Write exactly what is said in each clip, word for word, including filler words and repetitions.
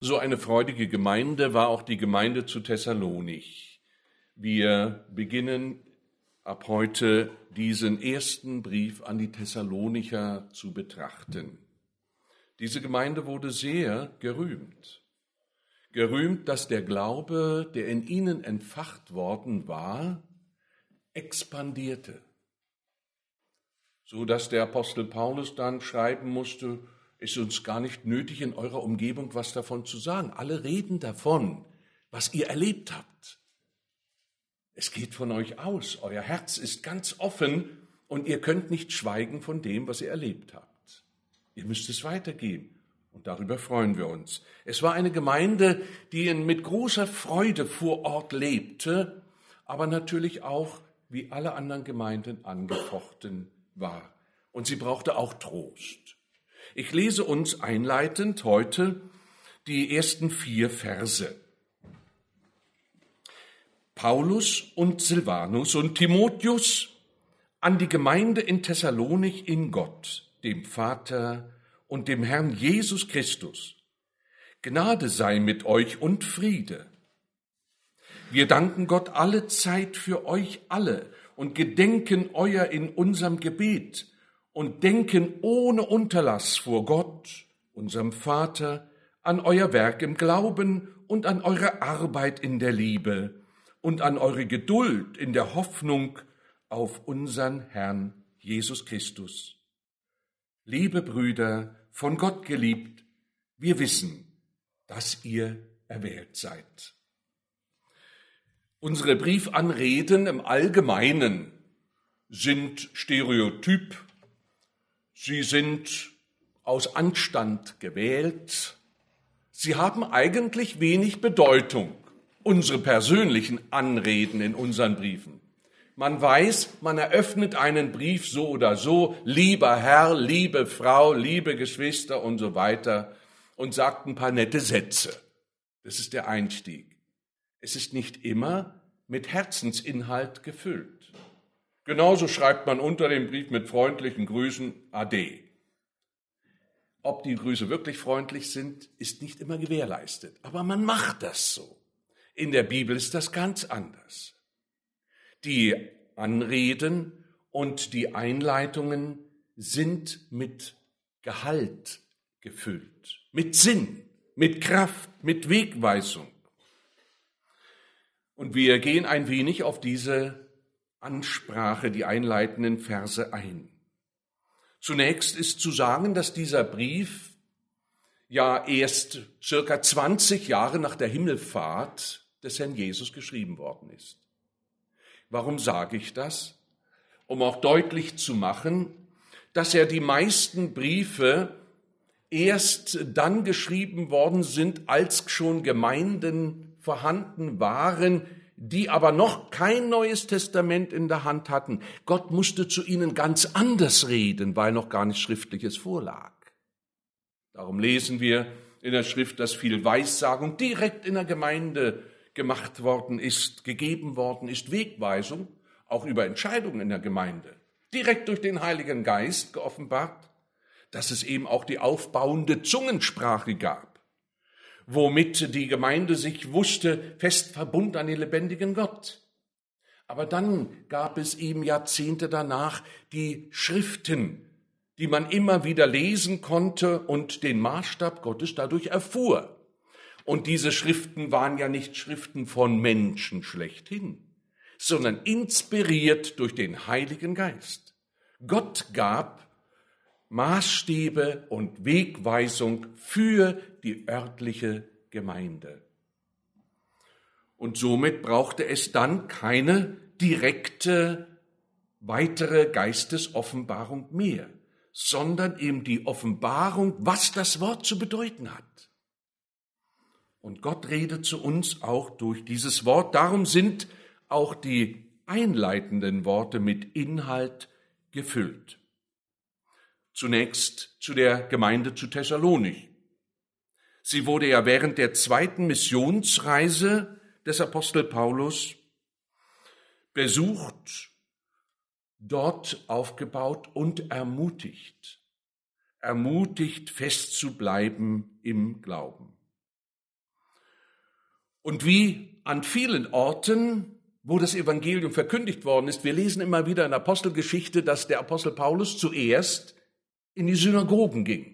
So eine freudige Gemeinde war auch die Gemeinde zu Thessalonich. Wir beginnen ab heute diesen ersten Brief an die Thessalonicher zu betrachten. Diese Gemeinde wurde sehr gerühmt. Gerühmt, dass der Glaube, der in ihnen entfacht worden war, expandierte. So dass der Apostel Paulus dann schreiben musste, ist uns gar nicht nötig, in eurer Umgebung was davon zu sagen. Alle reden davon, was ihr erlebt habt. Es geht von euch aus, euer Herz ist ganz offen und ihr könnt nicht schweigen von dem, was ihr erlebt habt. Ihr müsst es weitergeben und darüber freuen wir uns. Es war eine Gemeinde, die mit großer Freude vor Ort lebte, aber natürlich auch, wie alle anderen Gemeinden, angefochten war. Und sie brauchte auch Trost. Ich lese uns einleitend heute die ersten vier Verse. Paulus und Silvanus und Timotheus an die Gemeinde in Thessalonich in Gott, dem Vater und dem Herrn Jesus Christus. Gnade sei mit euch und Friede. Wir danken Gott alle Zeit für euch alle und gedenken euer in unserem Gebet und denken ohne Unterlass vor Gott, unserem Vater, an euer Werk im Glauben und an eure Arbeit in der Liebe und an eure Geduld in der Hoffnung auf unseren Herrn Jesus Christus. Liebe Brüder, von Gott geliebt, wir wissen, dass ihr erwählt seid. Unsere Briefanreden im Allgemeinen sind stereotyp. Sie sind aus Anstand gewählt. Sie haben eigentlich wenig Bedeutung, unsere persönlichen Anreden in unseren Briefen. Man weiß, man eröffnet einen Brief so oder so, lieber Herr, liebe Frau, liebe Geschwister und so weiter und sagt ein paar nette Sätze. Das ist der Einstieg. Es ist nicht immer mit Herzensinhalt gefüllt. Genauso schreibt man unter dem Brief mit freundlichen Grüßen Ade. Ob die Grüße wirklich freundlich sind, ist nicht immer gewährleistet. Aber man macht das so. In der Bibel ist das ganz anders. Die Anreden und die Einleitungen sind mit Gehalt gefüllt, mit Sinn, mit Kraft, mit Wegweisung. Und wir gehen ein wenig auf diese Ansprache, die einleitenden Verse ein. Zunächst ist zu sagen, dass dieser Brief ja erst circa zwanzig Jahre nach der Himmelfahrt des Herrn Jesus geschrieben worden ist. Warum sage ich das? Um auch deutlich zu machen, dass ja die meisten Briefe erst dann geschrieben worden sind, als schon Gemeinden vorhanden waren, die aber noch kein Neues Testament in der Hand hatten. Gott musste zu ihnen ganz anders reden, weil noch gar nichts Schriftliches vorlag. Darum lesen wir in der Schrift, dass viel Weissagung direkt in der Gemeinde gemacht worden ist, gegeben worden ist, Wegweisung, auch über Entscheidungen in der Gemeinde, direkt durch den Heiligen Geist geoffenbart, dass es eben auch die aufbauende Zungensprache gab, womit die Gemeinde sich wusste, fest verbunden an den lebendigen Gott. Aber dann gab es eben Jahrzehnte danach die Schriften, die man immer wieder lesen konnte und den Maßstab Gottes dadurch erfuhr. Und diese Schriften waren ja nicht Schriften von Menschen schlechthin, sondern inspiriert durch den Heiligen Geist. Gott gab Maßstäbe und Wegweisung für die örtliche Gemeinde. Und somit brauchte es dann keine direkte weitere Geistesoffenbarung mehr, sondern eben die Offenbarung, was das Wort zu bedeuten hat. Und Gott redet zu uns auch durch dieses Wort. Darum sind auch die einleitenden Worte mit Inhalt gefüllt. Zunächst zu der Gemeinde zu Thessalonich. Sie wurde ja während der zweiten Missionsreise des Apostel Paulus besucht, dort aufgebaut und ermutigt. Ermutigt, festzubleiben im Glauben. Und wie an vielen Orten, wo das Evangelium verkündigt worden ist, wir lesen immer wieder in der Apostelgeschichte, dass der Apostel Paulus zuerst in die Synagogen ging,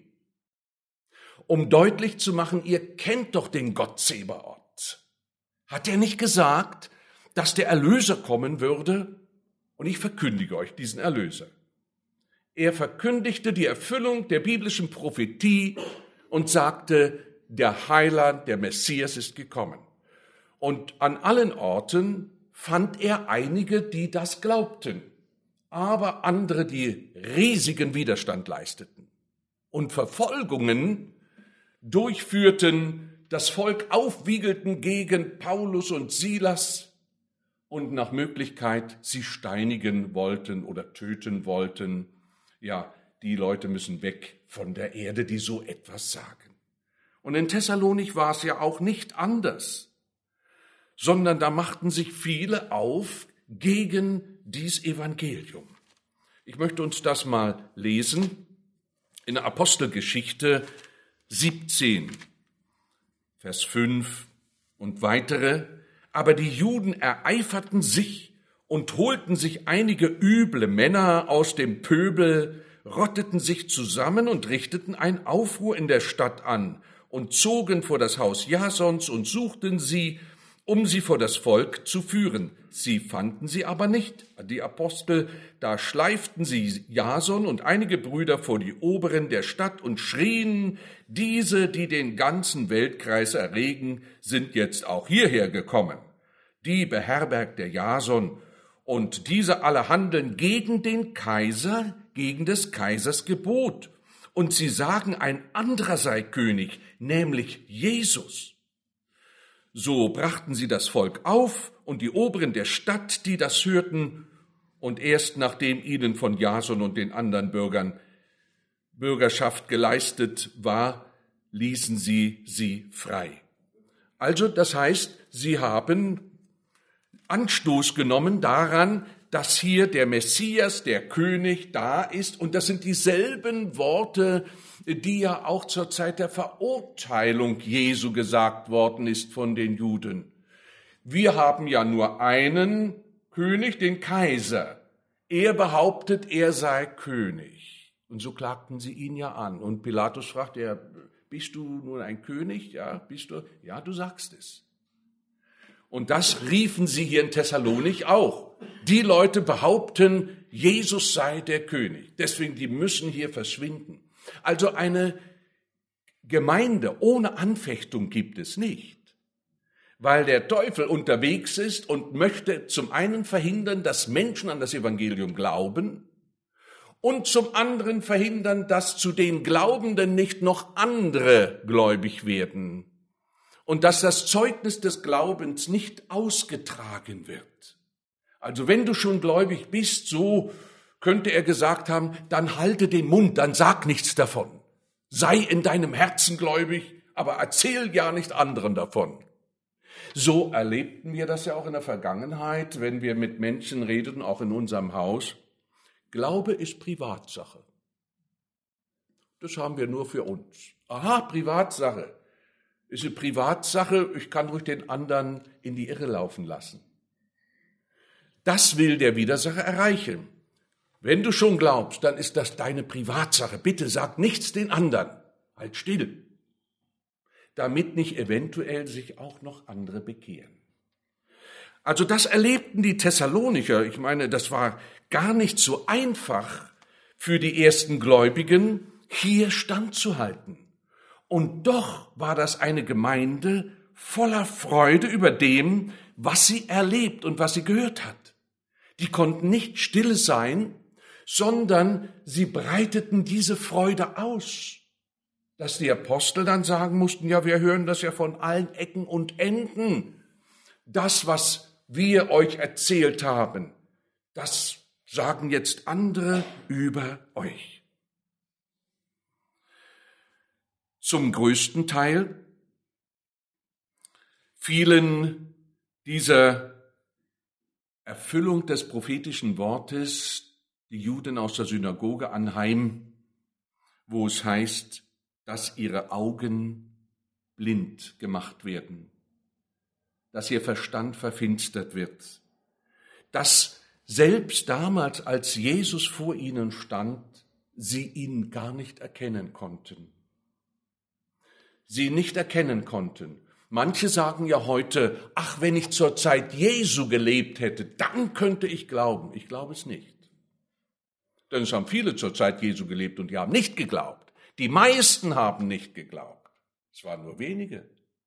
um deutlich zu machen, ihr kennt doch den Gott Zebaoth. Hat er nicht gesagt, dass der Erlöser kommen würde? Und ich verkündige euch diesen Erlöser. Er verkündigte die Erfüllung der biblischen Prophetie und sagte, der Heiland, der Messias ist gekommen. Und an allen Orten fand er einige, die das glaubten, aber andere, die riesigen Widerstand leisteten und Verfolgungen durchführten, das Volk aufwiegelten gegen Paulus und Silas und nach Möglichkeit sie steinigen wollten oder töten wollten. Ja, die Leute müssen weg von der Erde, die so etwas sagen. Und in Thessalonich war es ja auch nicht anders, sondern da machten sich viele auf gegen dies Evangelium. Ich möchte uns das mal lesen in der Apostelgeschichte siebzehn, Vers fünf und weitere. Aber die Juden ereiferten sich und holten sich einige üble Männer aus dem Pöbel, rotteten sich zusammen und richteten ein Aufruhr in der Stadt an und zogen vor das Haus Jasons und suchten sie, um sie vor das Volk zu führen. Sie fanden sie aber nicht, die Apostel. Da schleiften sie Jason und einige Brüder vor die Oberen der Stadt und schrien, diese, die den ganzen Weltkreis erregen, sind jetzt auch hierher gekommen. Die beherbergt der Jason, und diese alle handeln gegen den Kaiser, gegen des Kaisers Gebot. Und sie sagen, ein anderer sei König, nämlich Jesus. So brachten sie das Volk auf und die Oberen der Stadt, die das hörten, und erst nachdem ihnen von Jason und den anderen Bürgern Bürgerschaft geleistet war, ließen sie sie frei. Also, das heißt, sie haben Anstoß genommen daran, dass hier der Messias, der König, da ist, und das sind dieselben Worte, die ja auch zur Zeit der Verurteilung Jesu gesagt worden ist von den Juden. Wir haben ja nur einen König, den Kaiser. Er behauptet, er sei König. Und so klagten sie ihn ja an. Und Pilatus fragte, ja, bist du nun ein König? Ja, bist du? Ja, du sagst es. Und das riefen sie hier in Thessalonich auch. Die Leute behaupten, Jesus sei der König. Deswegen, die müssen hier verschwinden. Also eine Gemeinde ohne Anfechtung gibt es nicht, weil der Teufel unterwegs ist und möchte zum einen verhindern, dass Menschen an das Evangelium glauben und zum anderen verhindern, dass zu den Glaubenden nicht noch andere gläubig werden und dass das Zeugnis des Glaubens nicht ausgetragen wird. Also wenn du schon gläubig bist, so könnte er gesagt haben, dann halte den Mund, dann sag nichts davon. Sei in deinem Herzen gläubig, aber erzähl ja nicht anderen davon. So erlebten wir das ja auch in der Vergangenheit, wenn wir mit Menschen redeten, auch in unserem Haus. Glaube ist Privatsache. Das haben wir nur für uns. Aha, Privatsache. Ist eine Privatsache, ich kann ruhig den anderen in die Irre laufen lassen. Das will der Widersacher erreichen. Wenn du schon glaubst, dann ist das deine Privatsache. Bitte sag nichts den anderen. Halt still. Damit nicht eventuell sich auch noch andere bekehren. Also das erlebten die Thessalonicher. Ich meine, das war gar nicht so einfach für die ersten Gläubigen, hier standzuhalten. Und doch war das eine Gemeinde voller Freude über dem, was sie erlebt und was sie gehört hat. Die konnten nicht still sein, sondern sie breiteten diese Freude aus, dass die Apostel dann sagen mussten, ja, wir hören das ja von allen Ecken und Enden. Das, was wir euch erzählt haben, das sagen jetzt andere über euch. Zum größten Teil fielen dieser Erfüllung des prophetischen Wortes die Juden aus der Synagoge anheim, wo es heißt, dass ihre Augen blind gemacht werden. dass ihr Verstand verfinstert wird, dass selbst damals, als Jesus vor ihnen stand, sie ihn gar nicht erkennen konnten. Sie nicht erkennen konnten. Manche sagen ja heute, ach, wenn ich zur Zeit Jesu gelebt hätte, dann könnte ich glauben. Ich glaube es nicht. Denn es haben viele zur Zeit Jesu gelebt und die haben nicht geglaubt. Die meisten haben nicht geglaubt. Es waren nur wenige.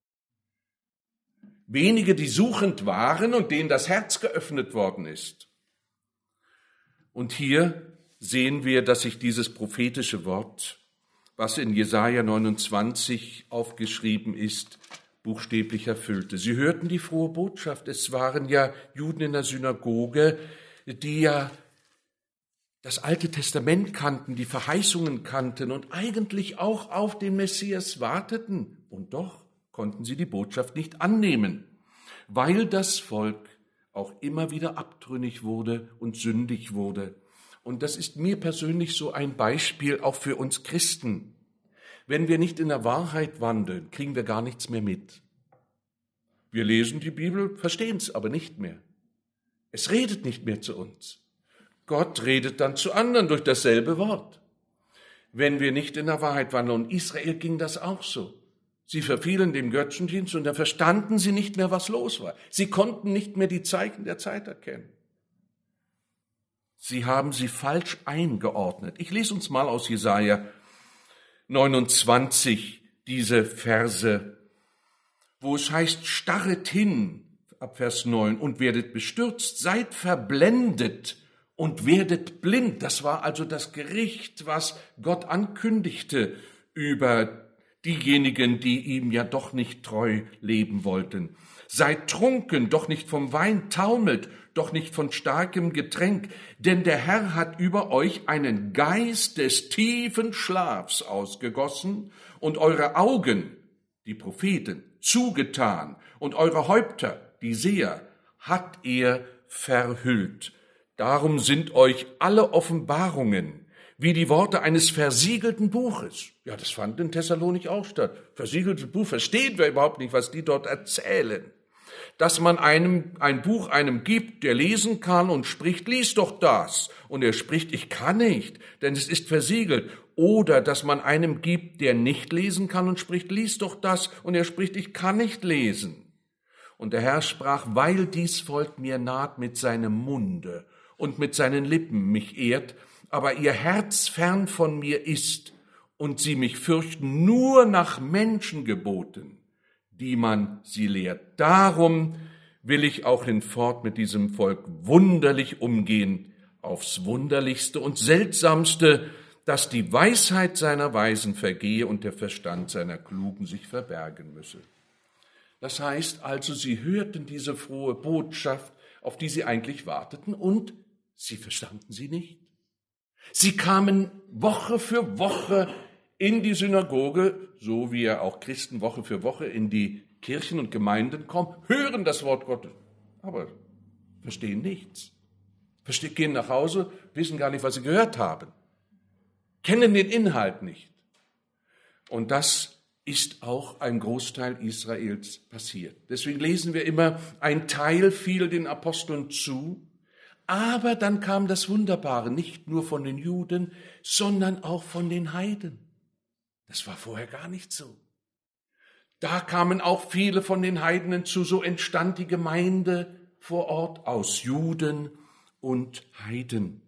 Wenige, die suchend waren und denen das Herz geöffnet worden ist. Und hier sehen wir, dass sich dieses prophetische Wort, was in Jesaja neunundzwanzig aufgeschrieben ist, buchstäblich erfüllte. Sie hörten die frohe Botschaft. Es waren ja Juden in der Synagoge, die ja das Alte Testament kannten, die Verheißungen kannten und eigentlich auch auf den Messias warteten. Und doch konnten sie die Botschaft nicht annehmen, weil das Volk auch immer wieder abtrünnig wurde und sündig wurde. Und das ist mir persönlich so ein Beispiel auch für uns Christen. Wenn wir nicht in der Wahrheit wandeln, kriegen wir gar nichts mehr mit. Wir lesen die Bibel, verstehen es aber nicht mehr. Es redet nicht mehr zu uns. Gott redet dann zu anderen durch dasselbe Wort. Wenn wir nicht in der Wahrheit wandeln, und Israel ging das auch so. Sie verfielen dem Götzendienst und da verstanden sie nicht mehr, was los war. Sie konnten nicht mehr die Zeichen der Zeit erkennen. Sie haben sie falsch eingeordnet. Ich lese uns mal aus Jesaja neunundzwanzig diese Verse, wo es heißt, starret hin, ab Vers neun, und werdet bestürzt, seid verblendet und werdet blind. Das war also das Gericht, was Gott ankündigte über diejenigen, die ihm ja doch nicht treu leben wollten. Seid trunken, doch nicht vom Wein, taumelt, doch nicht von starkem Getränk, denn der Herr hat über euch einen Geist des tiefen Schlafs ausgegossen und eure Augen, die Propheten, zugetan und eure Häupter, die Seher, hat er verhüllt. Darum sind euch alle Offenbarungen wie die Worte eines versiegelten Buches. Ja, das fand in Thessalonik auch statt. Versiegeltes Buch, versteht wir überhaupt nicht, was die dort erzählen. Dass man einem ein Buch einem gibt, der lesen kann und spricht, lies doch das. Und er spricht, ich kann nicht, denn es ist versiegelt. Oder dass man einem gibt, der nicht lesen kann und spricht, lies doch das. Und er spricht, ich kann nicht lesen. Und der Herr sprach, weil dies Volk mir naht mit seinem Munde und mit seinen Lippen mich ehrt, aber ihr Herz fern von mir ist und sie mich fürchten nur nach Menschengeboten, die man sie lehrt. Darum will ich auch hinfort mit diesem Volk wunderlich umgehen, aufs Wunderlichste und Seltsamste, dass die Weisheit seiner Weisen vergehe und der Verstand seiner Klugen sich verbergen müsse. Das heißt also, sie hörten diese frohe Botschaft, auf die sie eigentlich warteten, und sie verstanden sie nicht. Sie kamen Woche für Woche in die Synagoge, so wie ja auch Christen Woche für Woche in die Kirchen und Gemeinden kommen, hören das Wort Gottes, aber verstehen nichts. Verstehen, gehen nach Hause, wissen gar nicht, was sie gehört haben, kennen den Inhalt nicht. Und das ist auch ein Großteil Israels passiert. Deswegen lesen wir immer, ein Teil fiel den Aposteln zu, aber dann kam das Wunderbare, nicht nur von den Juden, sondern auch von den Heiden. Das war vorher gar nicht so. Da kamen auch viele von den Heiden hinzu, so entstand die Gemeinde vor Ort aus Juden und Heiden.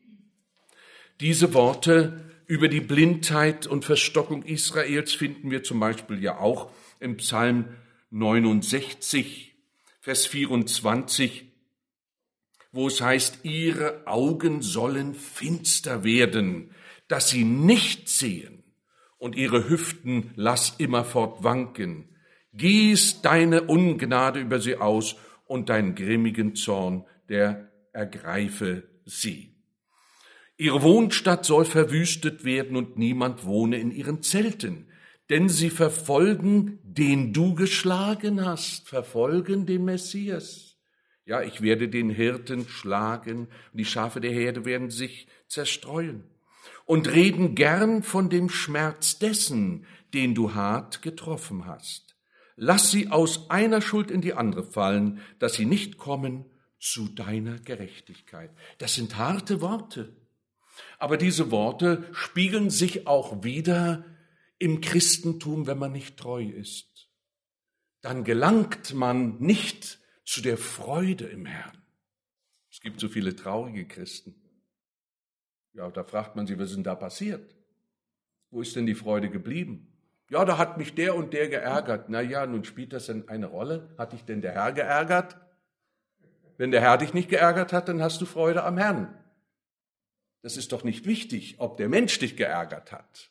Diese Worte über die Blindheit und Verstockung Israels finden wir zum Beispiel ja auch im Psalm neunundsechzig, Vers vierundzwanzig, wo es heißt, ihre Augen sollen finster werden, dass sie nicht sehen, und ihre Hüften lass immerfort wanken. Gieß deine Ungnade über sie aus, und deinen grimmigen Zorn, der ergreife sie. Ihre Wohnstadt soll verwüstet werden, und niemand wohne in ihren Zelten, denn sie verfolgen, den du geschlagen hast, verfolgen den Messias. Ja, ich werde den Hirten schlagen, und die Schafe der Herde werden sich zerstreuen. Und reden gern von dem Schmerz dessen, den du hart getroffen hast. lass sie aus einer Schuld in die andere fallen, dass sie nicht kommen zu deiner Gerechtigkeit. Das sind harte Worte. Aber diese Worte spiegeln sich auch wieder im Christentum, wenn man nicht treu ist. Dann gelangt man nicht zu der Freude im Herrn. Es gibt so viele traurige Christen. Ja, da fragt man sie, was ist denn da passiert? Wo ist denn die Freude geblieben? Ja, da hat mich der und der geärgert. Na ja, nun spielt das denn eine Rolle? Hat dich denn der Herr geärgert? Wenn der Herr dich nicht geärgert hat, dann hast du Freude am Herrn. Das ist doch nicht wichtig, ob der Mensch dich geärgert hat.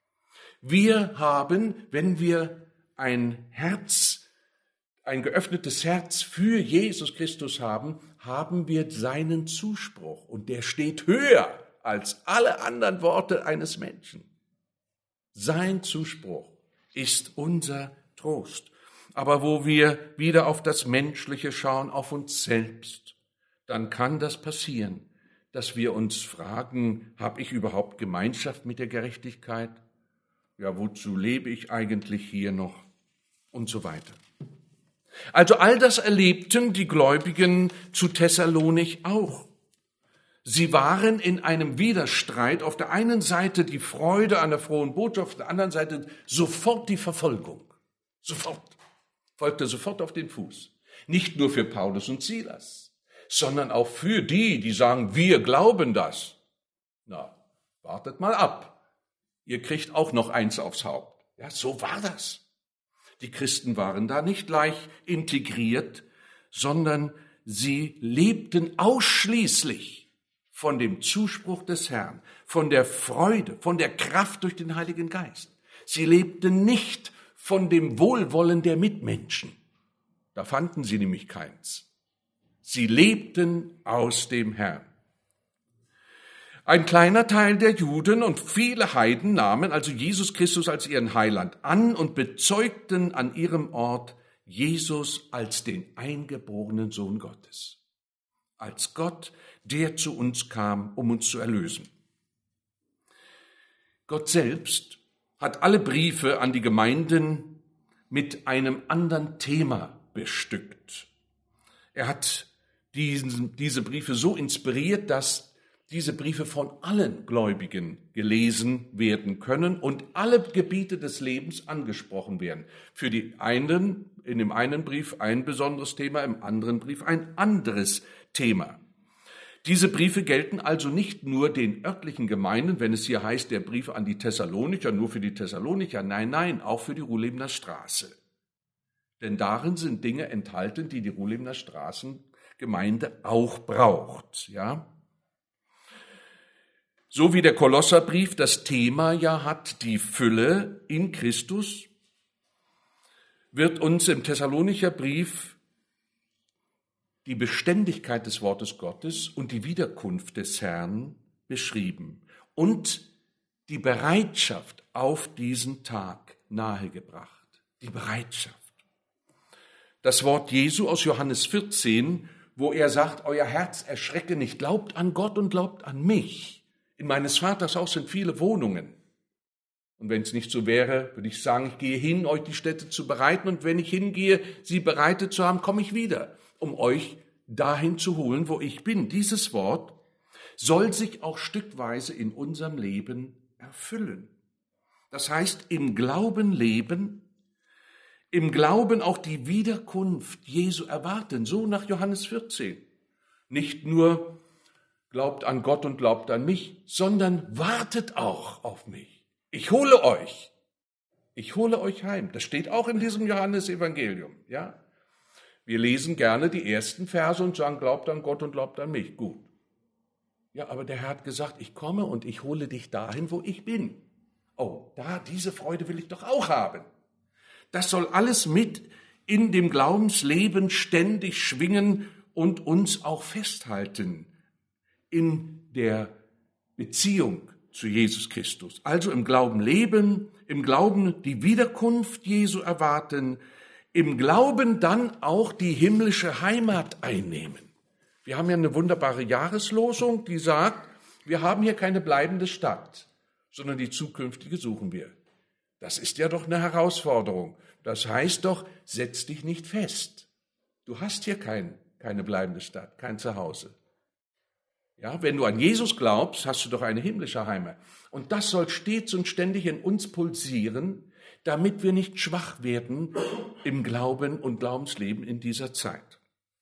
Wir haben, wenn wir ein Herz, ein geöffnetes Herz für Jesus Christus haben, haben wir seinen Zuspruch. Und der steht höher als alle anderen Worte eines Menschen. Sein Zuspruch ist unser Trost. Aber wo wir wieder auf das Menschliche schauen, auf uns selbst, dann kann das passieren, dass wir uns fragen, habe ich überhaupt Gemeinschaft mit der Gerechtigkeit? Ja, wozu lebe ich eigentlich hier noch? Und so weiter. Also all das erlebten die Gläubigen zu Thessalonich auch. Sie waren in einem Widerstreit, auf der einen Seite die Freude an der frohen Botschaft, auf der anderen Seite sofort die Verfolgung. Sofort. Folgte sofort auf den Fuß. Nicht nur für Paulus und Silas, sondern auch für die, die sagen, wir glauben das. Na, wartet mal ab. Ihr kriegt auch noch eins aufs Haupt. Ja, so war das. Die Christen waren da nicht gleich integriert, sondern sie lebten ausschließlich von dem Zuspruch des Herrn, von der Freude, von der Kraft durch den Heiligen Geist. Sie lebten nicht von dem Wohlwollen der Mitmenschen. Da fanden sie nämlich keins. Sie lebten aus dem Herrn. Ein kleiner Teil der Juden und viele Heiden nahmen also Jesus Christus als ihren Heiland an und bezeugten an ihrem Ort Jesus als den eingeborenen Sohn Gottes. Als Gott, der zu uns kam, um uns zu erlösen. Gott selbst hat alle Briefe an die Gemeinden mit einem anderen Thema bestückt. Er hat diesen, diese Briefe so inspiriert, dass diese Briefe von allen Gläubigen gelesen werden können und alle Gebiete des Lebens angesprochen werden. Für die einen, in dem einen Brief ein besonderes Thema, im anderen Brief ein anderes Thema. Diese Briefe gelten also nicht nur den örtlichen Gemeinden, wenn es hier heißt, der Brief an die Thessalonicher, nur für die Thessalonicher. Nein, nein, auch für die Ruhlebener Straße. Denn darin sind Dinge enthalten, die die Ruhlebener Straßengemeinde auch braucht, ja. So wie der Kolosserbrief das Thema ja hat, die Fülle in Christus, wird uns im Thessalonicher Brief die Beständigkeit des Wortes Gottes und die Wiederkunft des Herrn beschrieben und die Bereitschaft auf diesen Tag nahegebracht. Die Bereitschaft. Das Wort Jesu aus Johannes vierzehn, wo er sagt, euer Herz erschrecke nicht, glaubt an Gott und glaubt an mich. In meines Vaters Haus sind viele Wohnungen. Und wenn es nicht so wäre, würde ich sagen, ich gehe hin, euch die Städte zu bereiten. Und wenn ich hingehe, sie bereitet zu haben, komme ich wieder, um euch dahin zu holen, wo ich bin. Dieses Wort soll sich auch stückweise in unserem Leben erfüllen. Das heißt, im Glauben leben, im Glauben auch die Wiederkunft Jesu erwarten, so nach Johannes vierzehn. Nicht nur glaubt an Gott und glaubt an mich, sondern wartet auch auf mich. Ich hole euch. Ich hole euch heim. Das steht auch in diesem Johannesevangelium, ja? Wir lesen gerne die ersten Verse und sagen, glaubt an Gott und glaubt an mich. Gut. Ja, aber der Herr hat gesagt, ich komme und ich hole dich dahin, wo ich bin. Oh, da, diese Freude will ich doch auch haben. Das soll alles mit in dem Glaubensleben ständig schwingen und uns auch festhalten in der Beziehung zu Jesus Christus. Also im Glauben leben, im Glauben die Wiederkunft Jesu erwarten, im Glauben dann auch die himmlische Heimat einnehmen. Wir haben ja eine wunderbare Jahreslosung, die sagt, wir haben hier keine bleibende Stadt, sondern die zukünftige suchen wir. Das ist ja doch eine Herausforderung. Das heißt doch, setz dich nicht fest. Du hast hier kein, keine bleibende Stadt, kein Zuhause. Ja, wenn du an Jesus glaubst, hast du doch eine himmlische Heimat. Und das soll stets und ständig in uns pulsieren, damit wir nicht schwach werden im Glauben und Glaubensleben in dieser Zeit.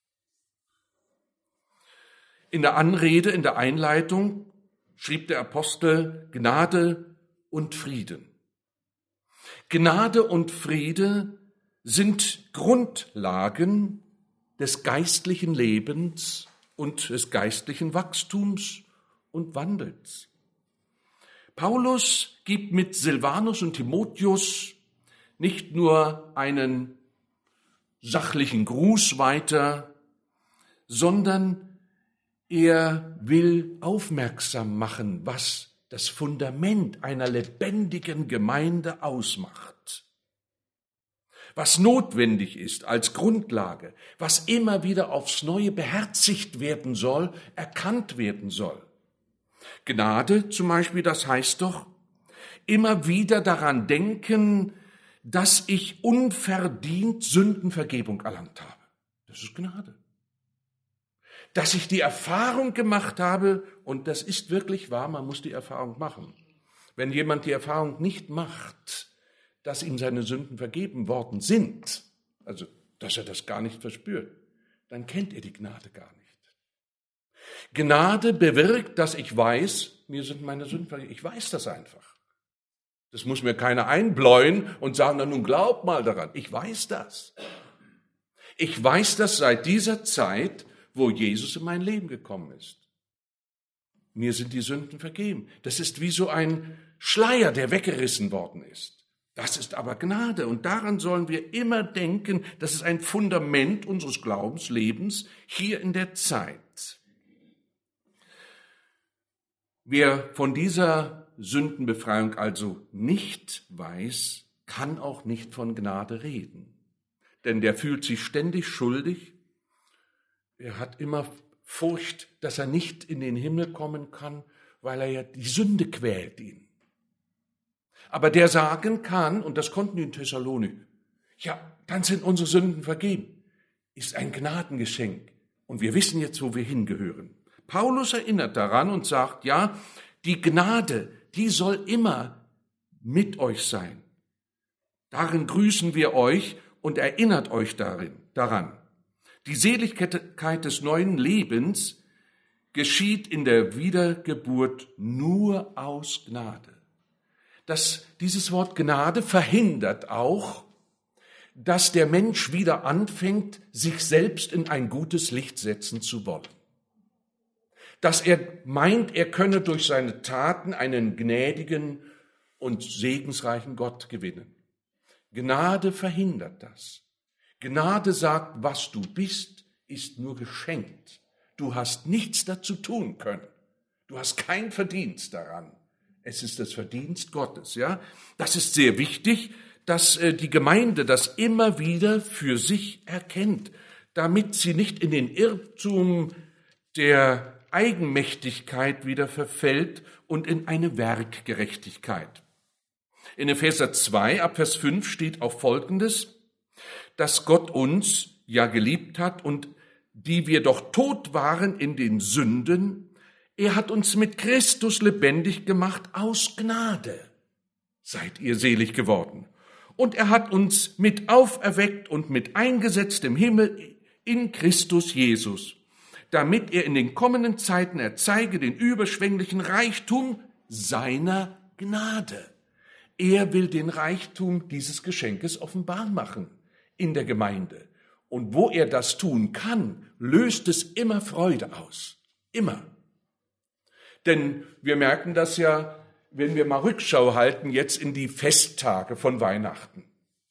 In der Anrede, in der Einleitung schrieb der Apostel Gnade und Frieden. Gnade und Friede sind Grundlagen des geistlichen Lebens und des geistlichen Wachstums und Wandels. Paulus gibt mit Silvanus und Timotheus nicht nur einen sachlichen Gruß weiter, sondern er will aufmerksam machen, was das Fundament einer lebendigen Gemeinde ausmacht, was notwendig ist als Grundlage, was immer wieder aufs Neue beherzigt werden soll, erkannt werden soll. Gnade zum Beispiel, das heißt doch, immer wieder daran denken, dass ich unverdient Sündenvergebung erlangt habe. Das ist Gnade. Dass ich die Erfahrung gemacht habe, und das ist wirklich wahr, man muss die Erfahrung machen. Wenn jemand die Erfahrung nicht macht, dass ihm seine Sünden vergeben worden sind, also dass er das gar nicht verspürt, dann kennt er die Gnade gar nicht. Gnade bewirkt, dass ich weiß, mir sind meine Sünden vergeben. Ich weiß das einfach. Das muss mir keiner einbläuen und sagen, na nun glaub mal daran. Ich weiß das. Ich weiß das seit dieser Zeit, wo Jesus in mein Leben gekommen ist. Mir sind die Sünden vergeben. Das ist wie so ein Schleier, der weggerissen worden ist. Das ist aber Gnade und daran sollen wir immer denken, das ist ein Fundament unseres Glaubenslebens hier in der Zeit. Wer von dieser Sündenbefreiung also nicht weiß, kann auch nicht von Gnade reden. Denn der fühlt sich ständig schuldig. Er hat immer Furcht, dass er nicht in den Himmel kommen kann, weil er ja die Sünde quält ihn. Aber der sagen kann, und das konnten die in Thessalonik, ja, dann sind unsere Sünden vergeben, ist ein Gnadengeschenk. Und wir wissen jetzt, wo wir hingehören. Paulus erinnert daran und sagt, ja, die Gnade, die soll immer mit euch sein. Darin grüßen wir euch und erinnert euch darin, daran. Die Seligkeit des neuen Lebens geschieht in der Wiedergeburt nur aus Gnade. Das, dieses Wort Gnade verhindert auch, dass der Mensch wieder anfängt, sich selbst in ein gutes Licht setzen zu wollen. Dass er meint, er könne durch seine Taten einen gnädigen und segensreichen Gott gewinnen. Gnade verhindert das. Gnade sagt, was du bist, ist nur geschenkt. Du hast nichts dazu tun können. Du hast kein Verdienst daran. Es ist das Verdienst Gottes, ja. Das ist sehr wichtig, dass äh, die Gemeinde das immer wieder für sich erkennt, damit sie nicht in den Irrtum der Eigenmächtigkeit wieder verfällt und in eine Werkgerechtigkeit. In Epheser zwei, ab Vers fünf steht auch Folgendes, dass Gott uns ja geliebt hat und die wir doch tot waren in den Sünden, er hat uns mit Christus lebendig gemacht aus Gnade. Seid ihr selig geworden. Und er hat uns mit auferweckt und mit eingesetzt im Himmel in Christus Jesus, damit er in den kommenden Zeiten erzeige den überschwänglichen Reichtum seiner Gnade. Er will den Reichtum dieses Geschenkes offenbar machen in der Gemeinde. Und wo er das tun kann, löst es immer Freude aus. Immer. Denn wir merken das ja, wenn wir mal Rückschau halten, jetzt in die Festtage von Weihnachten.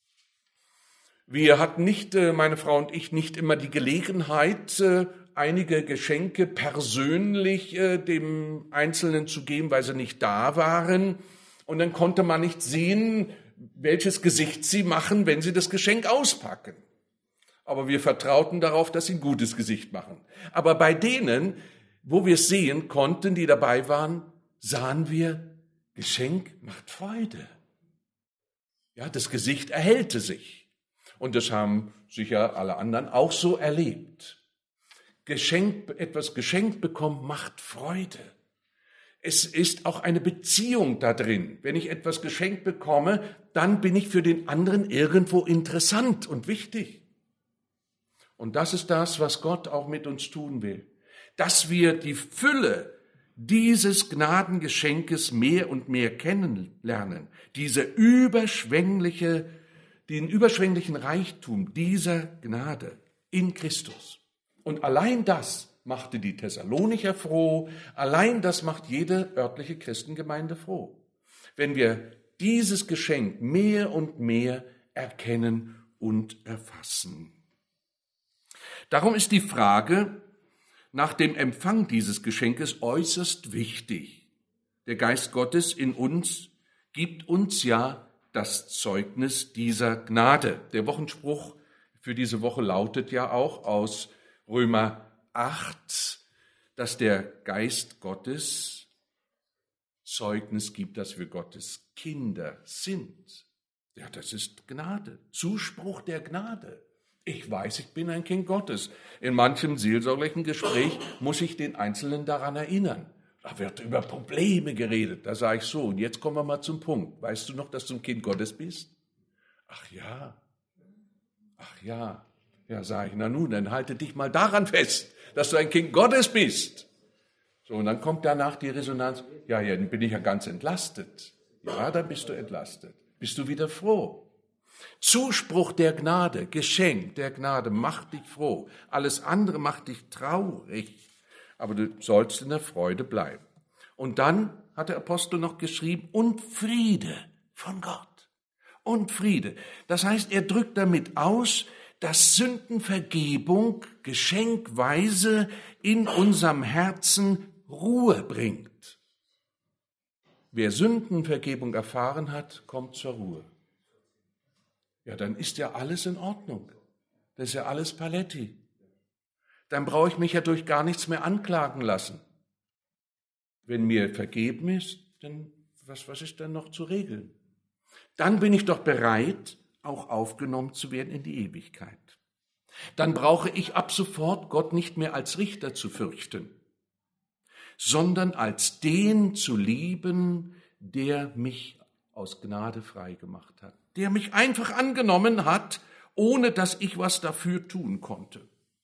Wir hatten nicht, meine Frau und ich, nicht immer die Gelegenheit, einige Geschenke persönlich dem Einzelnen zu geben, weil sie nicht da waren. Und dann konnte man nicht sehen, welches Gesicht sie machen, wenn sie das Geschenk auspacken. Aber wir vertrauten darauf, dass sie ein gutes Gesicht machen. Aber bei denen, wo wir es sehen konnten, die dabei waren, sahen wir, Geschenk macht Freude. Ja, das Gesicht erhellte sich. Und das haben sicher alle anderen auch so erlebt. Geschenk, etwas geschenkt bekommen macht Freude. Es ist auch eine Beziehung da drin. Wenn ich etwas geschenkt bekomme, dann bin ich für den anderen irgendwo interessant und wichtig. Und das ist das, was Gott auch mit uns tun will. Dass wir die Fülle dieses Gnadengeschenkes mehr und mehr kennenlernen. Diese überschwängliche, den überschwänglichen Reichtum dieser Gnade in Christus. Und allein das machte die Thessalonicher froh, allein das macht jede örtliche Christengemeinde froh, wenn wir dieses Geschenk mehr und mehr erkennen und erfassen. Darum ist die Frage nach dem Empfang dieses Geschenkes äußerst wichtig. Der Geist Gottes in uns gibt uns ja das Zeugnis dieser Gnade. Der Wochenspruch für diese Woche lautet ja auch aus Römer acht, dass der Geist Gottes Zeugnis gibt, dass wir Gottes Kinder sind. Ja, das ist Gnade, Zuspruch der Gnade. Ich weiß, ich bin ein Kind Gottes. In manchem seelsorgerlichen Gespräch muss ich den Einzelnen daran erinnern. Da wird über Probleme geredet. Da sage ich so, und jetzt kommen wir mal zum Punkt. Weißt du noch, dass du ein Kind Gottes bist? Ach ja, ach ja. Ja, sage ich, na nun, dann halte dich mal daran fest, dass du ein Kind Gottes bist. So, und dann kommt danach die Resonanz, ja, ja, dann bin ich ja ganz entlastet. Ja, dann bist du entlastet. Bist du wieder froh. Zuspruch der Gnade, Geschenk der Gnade macht dich froh. Alles andere macht dich traurig. Aber du sollst in der Freude bleiben. Und dann hat der Apostel noch geschrieben, und Friede von Gott. Und Friede. Das heißt, er drückt damit aus, dass Sündenvergebung geschenkweise in unserem Herzen Ruhe bringt. Wer Sündenvergebung erfahren hat, kommt zur Ruhe. Ja, dann ist ja alles in Ordnung. Das ist ja alles Paletti. Dann brauche ich mich ja durch gar nichts mehr anklagen lassen. Wenn mir vergeben ist, dann was, was ist dann noch zu regeln? Dann bin ich doch bereit, auch aufgenommen zu werden in die Ewigkeit. Dann brauche ich ab sofort Gott nicht mehr als Richter zu fürchten, sondern als den zu lieben, der mich aus Gnade frei gemacht hat, der mich einfach angenommen hat, ohne dass ich was dafür tun konnte.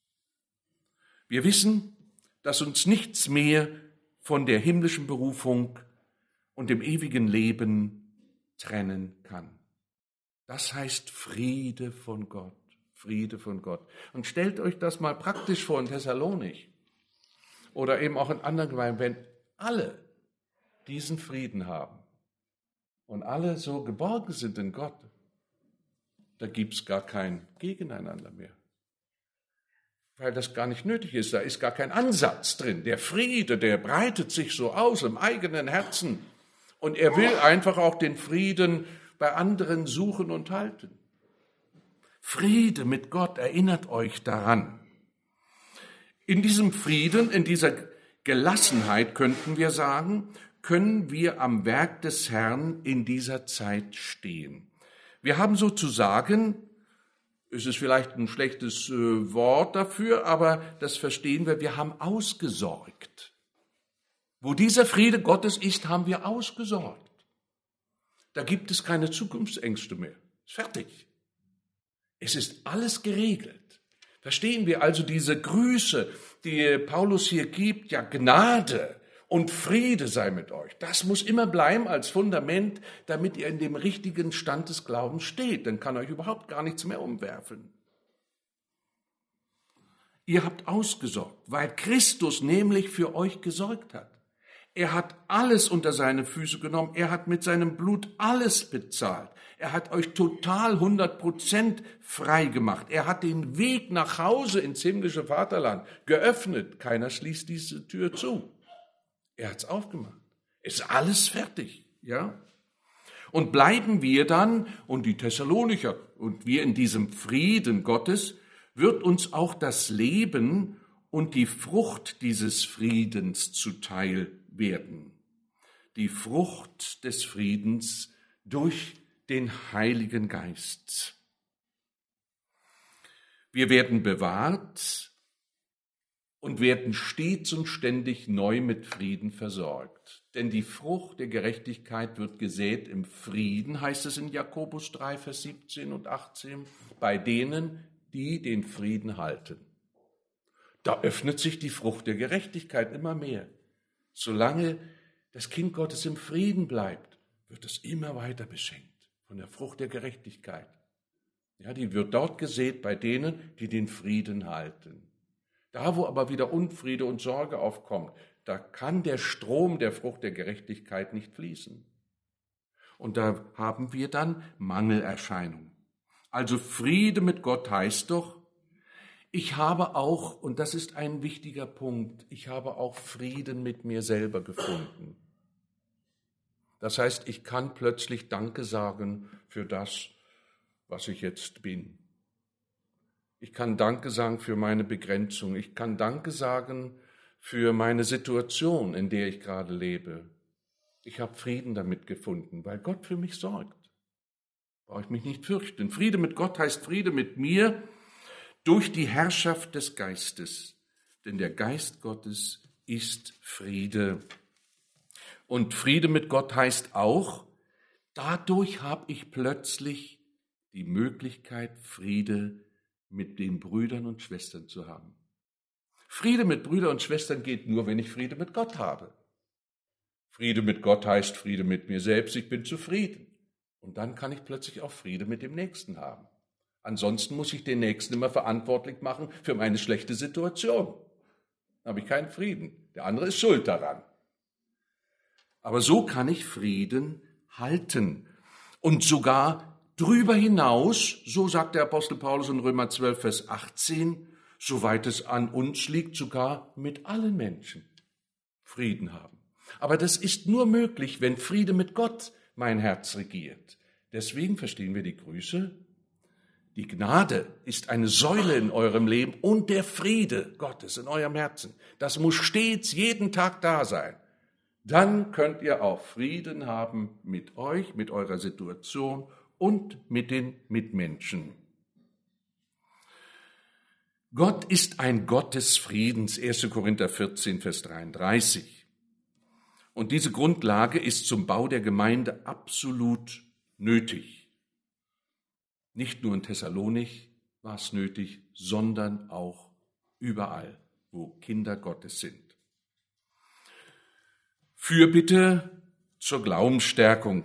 Wir wissen, dass uns nichts mehr von der himmlischen Berufung und dem ewigen Leben trennen kann. Das heißt Friede von Gott, Friede von Gott. Und stellt euch das mal praktisch vor in Thessalonich oder eben auch in anderen Gemeinden, wenn alle diesen Frieden haben und alle so geborgen sind in Gott, da gibt es gar kein Gegeneinander mehr. Weil das gar nicht nötig ist, da ist gar kein Ansatz drin. Der Friede, der breitet sich so aus im eigenen Herzen und er will einfach auch den Frieden bei anderen suchen und halten. Friede mit Gott, erinnert euch daran. In diesem Frieden, in dieser Gelassenheit, könnten wir sagen, können wir am Werk des Herrn in dieser Zeit stehen. Wir haben sozusagen, es ist vielleicht ein schlechtes äh, Wort dafür, aber das verstehen wir, wir haben ausgesorgt. Wo dieser Friede Gottes ist, haben wir ausgesorgt. Da gibt es keine Zukunftsängste mehr. Ist fertig. Es ist alles geregelt. Verstehen wir also diese Grüße, die Paulus hier gibt, ja Gnade und Friede sei mit euch. Das muss immer bleiben als Fundament, damit ihr in dem richtigen Stand des Glaubens steht. Dann kann euch überhaupt gar nichts mehr umwerfen. Ihr habt ausgesorgt, weil Christus nämlich für euch gesorgt hat. Er hat alles unter seine Füße genommen. Er hat mit seinem Blut alles bezahlt. Er hat euch total hundert Prozent frei gemacht. Er hat den Weg nach Hause ins himmlische Vaterland geöffnet. Keiner schließt diese Tür zu. Er hat es aufgemacht. Es ist alles fertig, ja? Und bleiben wir dann, und die Thessalonicher, und wir in diesem Frieden Gottes, wird uns auch das Leben und die Frucht dieses Friedens zuteil werden. Die Frucht des Friedens durch den Heiligen Geist. Wir werden bewahrt und werden stets und ständig neu mit Frieden versorgt. Denn die Frucht der Gerechtigkeit wird gesät im Frieden, heißt es in Jakobus drei, Vers siebzehn und achtzehn, bei denen, die den Frieden halten. Da öffnet sich die Frucht der Gerechtigkeit immer mehr. Solange das Kind Gottes im Frieden bleibt, wird es immer weiter beschenkt von der Frucht der Gerechtigkeit. Ja, die wird dort gesät bei denen, die den Frieden halten. Da, wo aber wieder Unfriede und Sorge aufkommt, da kann der Strom der Frucht der Gerechtigkeit nicht fließen. Und da haben wir dann Mangelerscheinungen. Also Friede mit Gott heißt doch, ich habe auch, und das ist ein wichtiger Punkt, ich habe auch Frieden mit mir selber gefunden. Das heißt, ich kann plötzlich Danke sagen für das, was ich jetzt bin. Ich kann Danke sagen für meine Begrenzung. Ich kann Danke sagen für meine Situation, in der ich gerade lebe. Ich habe Frieden damit gefunden, weil Gott für mich sorgt. Brauche ich mich nicht fürchten. Friede mit Gott heißt Friede mit mir durch die Herrschaft des Geistes. Denn der Geist Gottes ist Friede. Und Friede mit Gott heißt auch, dadurch habe ich plötzlich die Möglichkeit, Friede mit den Brüdern und Schwestern zu haben. Friede mit Brüdern und Schwestern geht nur, wenn ich Friede mit Gott habe. Friede mit Gott heißt Friede mit mir selbst, ich bin zufrieden. Und dann kann ich plötzlich auch Friede mit dem Nächsten haben. Ansonsten muss ich den Nächsten immer verantwortlich machen für meine schlechte Situation. Dann habe ich keinen Frieden. Der andere ist schuld daran. Aber so kann ich Frieden halten. Und sogar darüber hinaus, so sagt der Apostel Paulus in Römer zwölf, Vers achtzehn, soweit es an uns liegt, sogar mit allen Menschen Frieden haben. Aber das ist nur möglich, wenn Friede mit Gott mein Herz regiert. Deswegen verstehen wir die Grüße. Die Gnade ist eine Säule in eurem Leben und der Friede Gottes in eurem Herzen. Das muss stets jeden Tag da sein. Dann könnt ihr auch Frieden haben mit euch, mit eurer Situation und mit den Mitmenschen. Gott ist ein Gott des Friedens, erster Korinther vierzehn, Vers dreiunddreißig. Und diese Grundlage ist zum Bau der Gemeinde absolut nötig. Nicht nur in Thessalonich war es nötig, sondern auch überall, wo Kinder Gottes sind. Fürbitte zur Glaubensstärkung.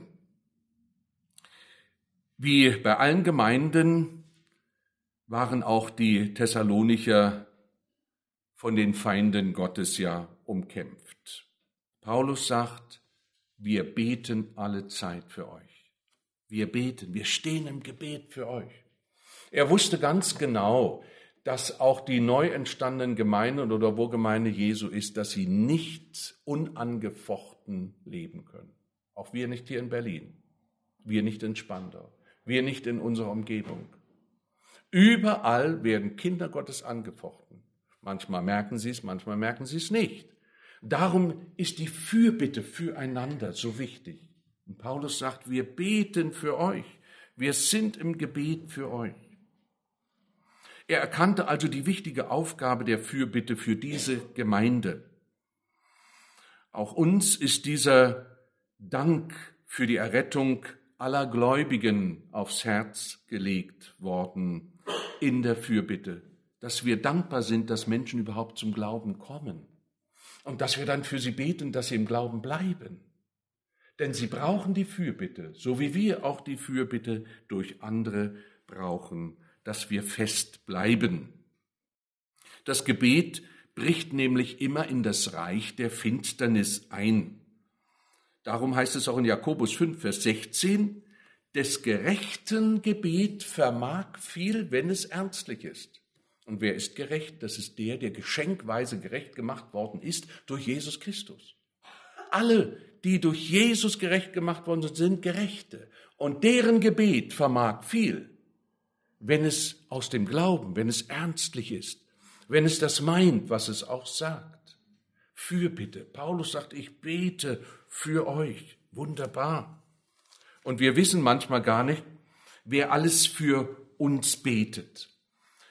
Wie bei allen Gemeinden waren auch die Thessalonicher von den Feinden Gottes ja umkämpft. Paulus sagt, wir beten alle Zeit für euch. Wir beten, wir stehen im Gebet für euch. Er wusste ganz genau, dass auch die neu entstandenen Gemeinden oder wo Gemeinde Jesu ist, dass sie nicht unangefochten leben können. Auch wir nicht hier in Berlin, wir nicht in Spandau, wir nicht in unserer Umgebung. Überall werden Kinder Gottes angefochten. Manchmal merken sie es, manchmal merken sie es nicht. Darum ist die Fürbitte füreinander so wichtig. Und Paulus sagt, wir beten für euch, wir sind im Gebet für euch. Er erkannte also die wichtige Aufgabe der Fürbitte für diese Gemeinde. Auch uns ist dieser Dank für die Errettung aller Gläubigen aufs Herz gelegt worden in der Fürbitte, dass wir dankbar sind, dass Menschen überhaupt zum Glauben kommen und dass wir dann für sie beten, dass sie im Glauben bleiben. Denn sie brauchen die Fürbitte, so wie wir auch die Fürbitte durch andere brauchen, dass wir fest bleiben. Das Gebet bricht nämlich immer in das Reich der Finsternis ein. Darum heißt es auch in Jakobus fünf, Vers sechzehn, des gerechten Gebet vermag viel, wenn es ernstlich ist. Und wer ist gerecht? Das ist der, der geschenkweise gerecht gemacht worden ist durch Jesus Christus. Alle, die durch Jesus gerecht gemacht worden sind, sind Gerechte. Und deren Gebet vermag viel, wenn es aus dem Glauben, wenn es ernstlich ist, wenn es das meint, was es auch sagt. Fürbitte. Paulus sagt, ich bete für euch. Wunderbar. Und wir wissen manchmal gar nicht, wer alles für uns betet.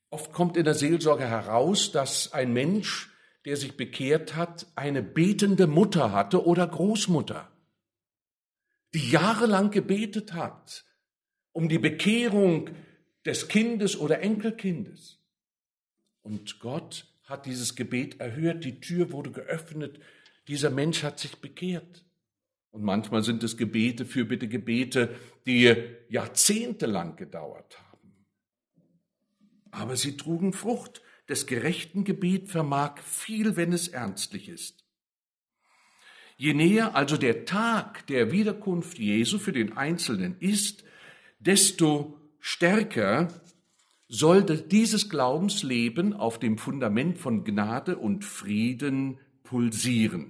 Oft kommt in der Seelsorge heraus, dass ein Mensch, der sich bekehrt hat, eine betende Mutter hatte oder Großmutter, die jahrelang gebetet hat um die Bekehrung des Kindes oder Enkelkindes. Und Gott hat dieses Gebet erhört, die Tür wurde geöffnet, dieser Mensch hat sich bekehrt. Und manchmal sind es Gebete, Fürbitte-Gebete, die jahrzehntelang gedauert haben. Aber sie trugen Frucht. Des gerechten Gebet vermag viel, wenn es ernstlich ist. Je näher also der Tag der Wiederkunft Jesu für den Einzelnen ist, desto stärker soll dieses Glaubensleben auf dem Fundament von Gnade und Frieden pulsieren.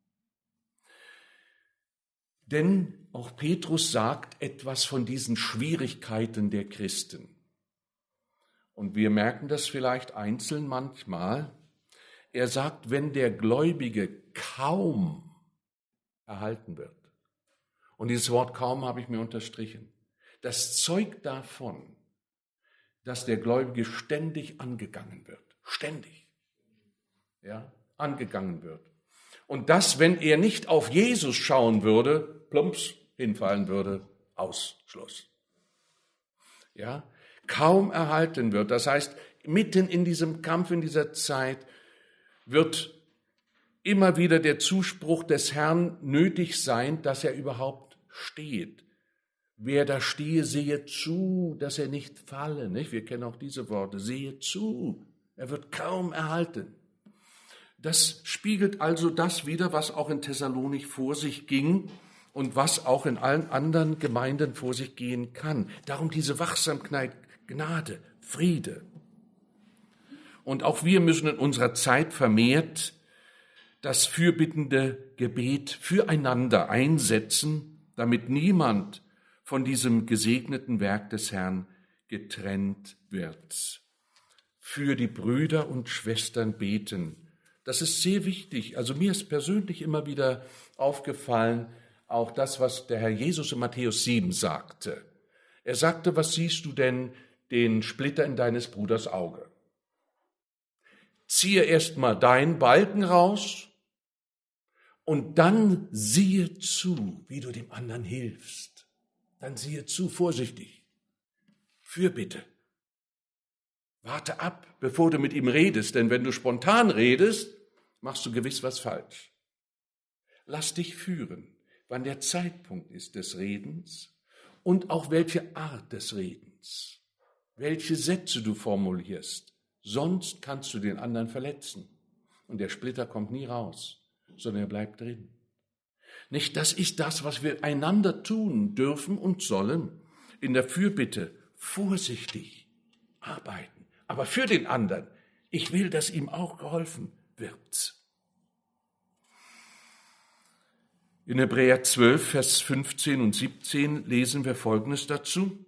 Denn auch Petrus sagt etwas von diesen Schwierigkeiten der Christen. Und wir merken das vielleicht einzeln manchmal. Er sagt, wenn der Gläubige kaum erhalten wird. Und dieses Wort kaum habe ich mir unterstrichen. Das zeugt davon, dass der Gläubige ständig angegangen wird. Ständig. Ja, angegangen wird. Und dass, wenn er nicht auf Jesus schauen würde, plumps hinfallen würde, Ausschluss. Ja, kaum erhalten wird. Das heißt, mitten in diesem Kampf, in dieser Zeit, wird immer wieder der Zuspruch des Herrn nötig sein, dass er überhaupt steht. Wer da stehe, sehe zu, dass er nicht falle. Nicht? Wir kennen auch diese Worte, sehe zu. Er wird kaum erhalten. Das spiegelt also das wider, was auch in Thessalonich vor sich ging und was auch in allen anderen Gemeinden vor sich gehen kann. Darum diese Wachsamkeit, Gnade, Friede. Und auch wir müssen in unserer Zeit vermehrt das fürbittende Gebet füreinander einsetzen, damit niemand von diesem gesegneten Werk des Herrn getrennt wird. Für die Brüder und Schwestern beten. Das ist sehr wichtig. Also mir ist persönlich immer wieder aufgefallen, auch das, was der Herr Jesus in Matthäus sieben sagte. Er sagte, was siehst du denn den Splitter in deines Bruders Auge? Ziehe erst mal deinen Balken raus und dann siehe zu, wie du dem anderen hilfst. Dann siehe zu, vorsichtig. Fürbitte. Warte ab, bevor du mit ihm redest, denn wenn du spontan redest, machst du gewiss was falsch. Lass dich führen, wann der Zeitpunkt ist des Redens und auch welche Art des Redens, welche Sätze du formulierst. Sonst kannst du den anderen verletzen. Und der Splitter kommt nie raus, sondern er bleibt drin. Nicht, das ist das, was wir einander tun dürfen und sollen. In der Fürbitte vorsichtig arbeiten. Aber für den anderen, ich will, dass ihm auch geholfen wird. In Hebräer zwölf, Vers fünfzehn und siebzehn lesen wir Folgendes dazu.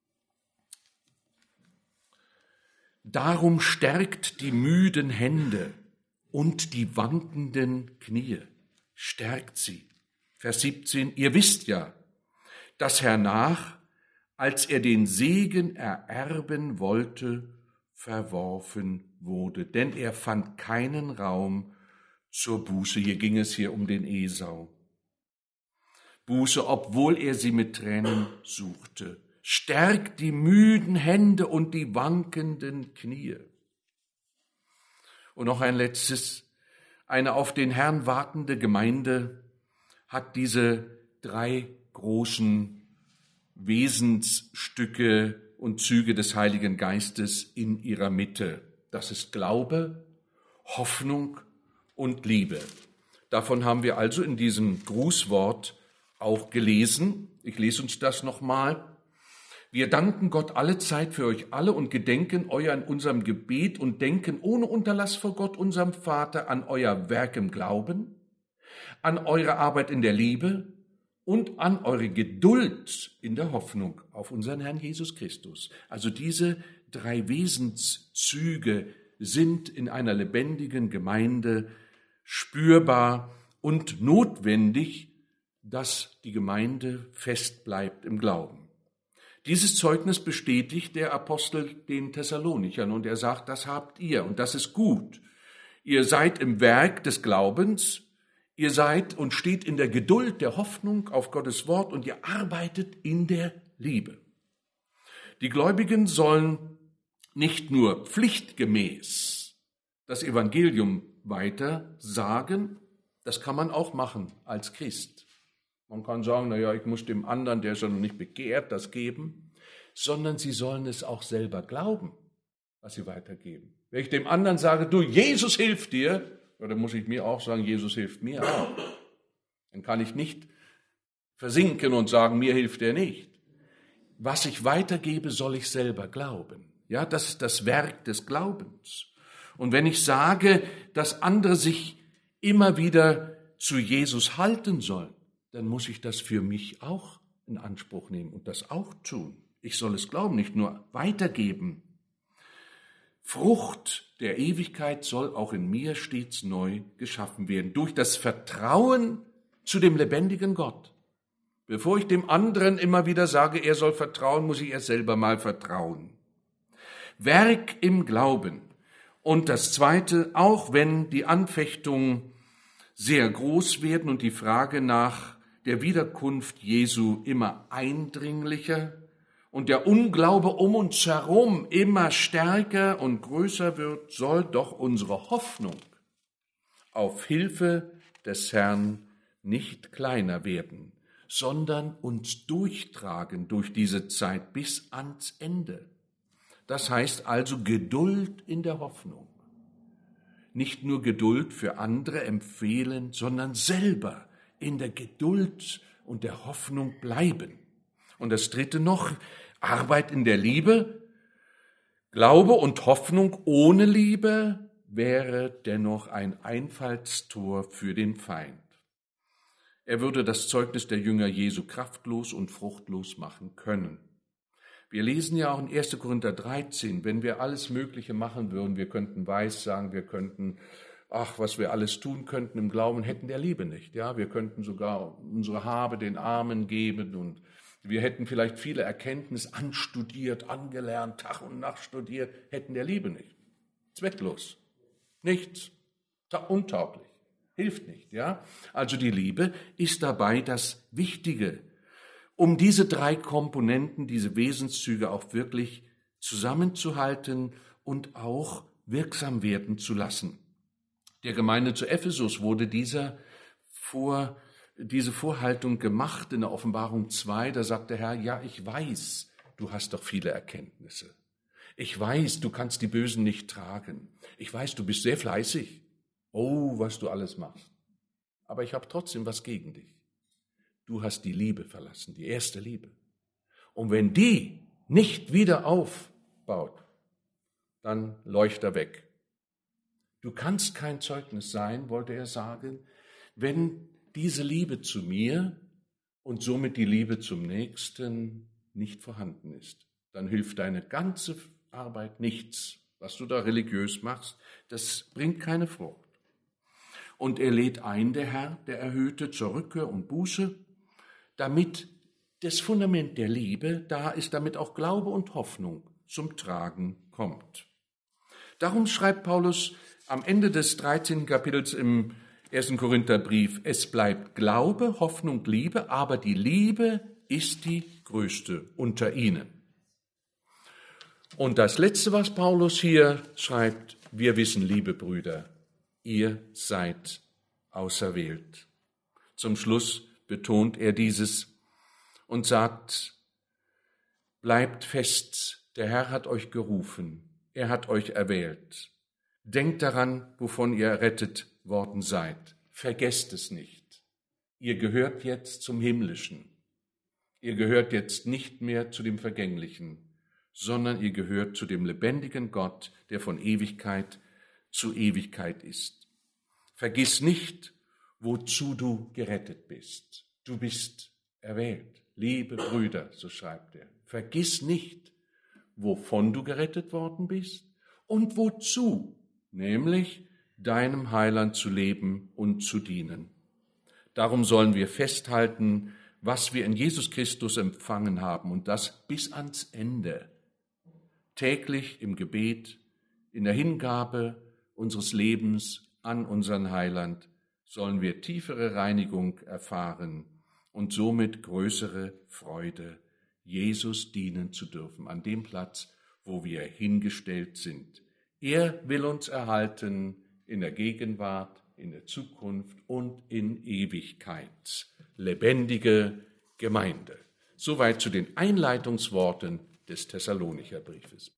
Darum stärkt die müden Hände und die wankenden Knie. Stärkt sie. Vers siebzehn, ihr wisst ja, dass hernach, als er den Segen ererben wollte, verworfen wurde. Denn er fand keinen Raum zur Buße. Hier ging es hier um den Esau. Buße, obwohl er sie mit Tränen suchte. Stärkt die müden Hände und die wankenden Knie. Und noch ein letztes. Eine auf den Herrn wartende Gemeinde hat diese drei großen Wesensstücke und Züge des Heiligen Geistes in ihrer Mitte. Das ist Glaube, Hoffnung und Liebe. Davon haben wir also in diesem Grußwort auch gelesen. Ich lese uns das nochmal. Wir danken Gott allezeit für euch alle und gedenken euer in unserem Gebet und denken ohne Unterlass vor Gott, unserem Vater, an euer Werk im Glauben, an eure Arbeit in der Liebe und an eure Geduld in der Hoffnung auf unseren Herrn Jesus Christus. Also diese drei Wesenszüge sind in einer lebendigen Gemeinde spürbar und notwendig, dass die Gemeinde fest bleibt im Glauben. Dieses Zeugnis bestätigt der Apostel den Thessalonichern und er sagt, das habt ihr und das ist gut. Ihr seid im Werk des Glaubens, ihr seid und steht in der Geduld der Hoffnung auf Gottes Wort und ihr arbeitet in der Liebe. Die Gläubigen sollen nicht nur pflichtgemäß das Evangelium weiter sagen, das kann man auch machen als Christ. Man kann sagen, naja, ich muss dem anderen, der schon nicht begehrt, das geben, sondern sie sollen es auch selber glauben, was sie weitergeben. Wenn ich dem anderen sage, du, Jesus hilft dir, ja, dann muss ich mir auch sagen, Jesus hilft mir auch. Dann kann ich nicht versinken und sagen, mir hilft er nicht. Was ich weitergebe, soll ich selber glauben. Ja, das ist das Werk des Glaubens. Und wenn ich sage, dass andere sich immer wieder zu Jesus halten sollen, dann muss ich das für mich auch in Anspruch nehmen und das auch tun. Ich soll es glauben, nicht nur weitergeben. Frucht der Ewigkeit soll auch in mir stets neu geschaffen werden, durch das Vertrauen zu dem lebendigen Gott. Bevor ich dem anderen immer wieder sage, er soll vertrauen, muss ich erst selber mal vertrauen. Werk im Glauben. Und das Zweite, auch wenn die Anfechtungen sehr groß werden und die Frage nach der Wiederkunft Jesu immer eindringlicher und der Unglaube um uns herum immer stärker und größer wird, soll doch unsere Hoffnung auf Hilfe des Herrn nicht kleiner werden, sondern uns durchtragen durch diese Zeit bis ans Ende. Das heißt also Geduld in der Hoffnung. Nicht nur Geduld für andere empfehlen, sondern selber in der Geduld und der Hoffnung bleiben. Und das Dritte noch, Arbeit in der Liebe. Glaube und Hoffnung ohne Liebe wäre dennoch ein Einfallstor für den Feind. Er würde das Zeugnis der Jünger Jesu kraftlos und fruchtlos machen können. Wir lesen ja auch in erster Korinther dreizehn, wenn wir alles Mögliche machen würden, wir könnten Weissagen, wir könnten, ach, was wir alles tun könnten im Glauben, hätten der Liebe nicht. Ja, wir könnten sogar unsere Habe den Armen geben und wir hätten vielleicht viele Erkenntnisse anstudiert, angelernt, Tag und Nacht studiert, hätten der Liebe nicht. Zwecklos. Nichts. Untauglich. Hilft nicht, ja. Also die Liebe ist dabei das Wichtige, um diese drei Komponenten, diese Wesenszüge auch wirklich zusammenzuhalten und auch wirksam werden zu lassen. Der Gemeinde zu Ephesus wurde dieser Vor, diese Vorhaltung gemacht in der Offenbarung zwei. Da sagt der Herr, ja, ich weiß, du hast doch viele Erkenntnisse. Ich weiß, du kannst die Bösen nicht tragen. Ich weiß, du bist sehr fleißig. Oh, was du alles machst. Aber ich habe trotzdem was gegen dich. Du hast die Liebe verlassen, die erste Liebe. Und wenn die nicht wieder aufbaut, dann leucht er weg. Du kannst kein Zeugnis sein, wollte er sagen, wenn diese Liebe zu mir und somit die Liebe zum Nächsten nicht vorhanden ist. Dann hilft deine ganze Arbeit nichts, was du da religiös machst. Das bringt keine Frucht. Und er lädt ein, der Herr, der Erhöhte, zur Rückkehr und Buße, damit das Fundament der Liebe da ist, damit auch Glaube und Hoffnung zum Tragen kommt. Darum schreibt Paulus am Ende des dreizehnten Kapitels im ersten Korintherbrief, es bleibt Glaube, Hoffnung, Liebe, aber die Liebe ist die größte unter ihnen. Und das Letzte, was Paulus hier schreibt, wir wissen, liebe Brüder, ihr seid auserwählt. Zum Schluss betont er dieses und sagt, bleibt fest, der Herr hat euch gerufen, er hat euch erwählt. Denkt daran, wovon ihr errettet worden seid. Vergesst es nicht. Ihr gehört jetzt zum Himmlischen. Ihr gehört jetzt nicht mehr zu dem Vergänglichen, sondern ihr gehört zu dem lebendigen Gott, der von Ewigkeit zu Ewigkeit ist. Vergiss nicht, wozu du gerettet bist. Du bist erwählt. Liebe Brüder, so schreibt er, vergiss nicht, wovon du gerettet worden bist und wozu, nämlich deinem Heiland zu leben und zu dienen. Darum sollen wir festhalten, was wir in Jesus Christus empfangen haben und das bis ans Ende, täglich im Gebet, in der Hingabe unseres Lebens an unseren Heiland, sollen wir tiefere Reinigung erfahren und somit größere Freude, Jesus dienen zu dürfen, an dem Platz, wo wir hingestellt sind. Er will uns erhalten in der Gegenwart, in der Zukunft und in Ewigkeit. Lebendige Gemeinde. Soweit zu den Einleitungsworten des Thessalonicher Briefes.